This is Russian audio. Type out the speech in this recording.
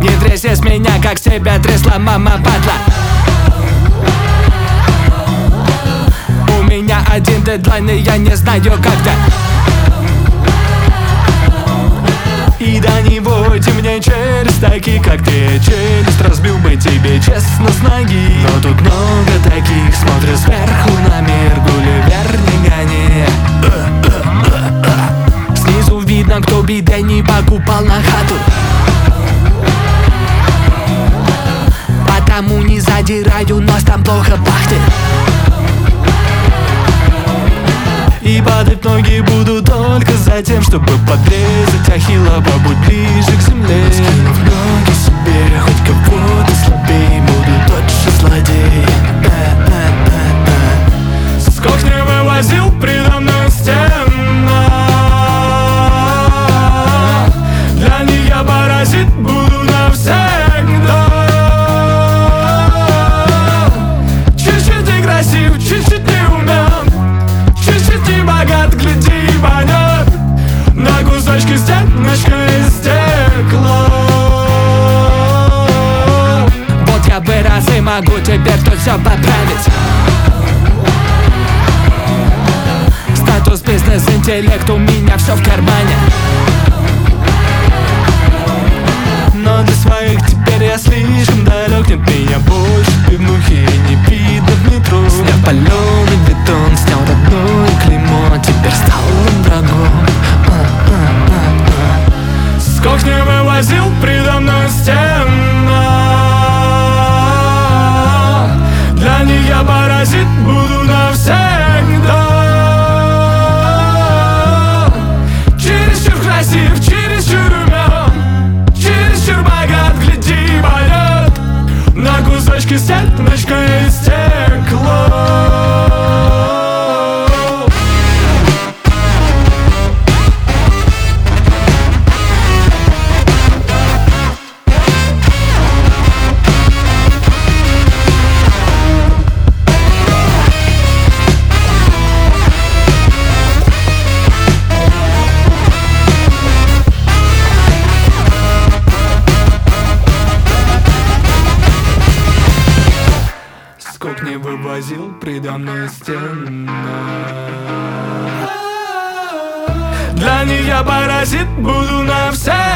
Не тряси с меня, как тебя трясла мама падла. У меня один дедлайн, и я не знаю когда. И да-нибудь мне через такие, как ты, челюсть разбил бы тебе честно с ноги. Но тут много таких, смотрят сверху на мир, Гулливер не гони. Снизу видно, кто биде не покупал на хату. Потому не задираю нос, там плохо пахнет. И падать ноги буду только за тем, чтобы подрезать ахилла, побудь ближе к земле. Скинув ноги себе, хоть кого-то слабей, буду тот же злодей. С кухни вывозил предо мной стена. Для них я паразит, буду навсегда. Чуть-чуть не красив, чуть-чуть не умен, чуть-чуть не богат, гляди и понят. На кусочки стеночка из стекла. Вот я бы раз и могу теперь тут все поправить. Статус, бизнес, интеллект, у меня все в кармане. Но для своих теперь я слишком далек. Нет меня больше пивнухи не видно в метро. Сняв паленый бетон, снял родное клеймо, теперь стал он врагом. С кухни вывозил предо мной стена. Для них я паразит, буду навсегда. Чересчур красив, чересчур умен, чересчур богат, гляди и понят. На кусочки стеночка из стекла. С кухни вывозил предо мной стена. Для них я паразит, буду навсегда.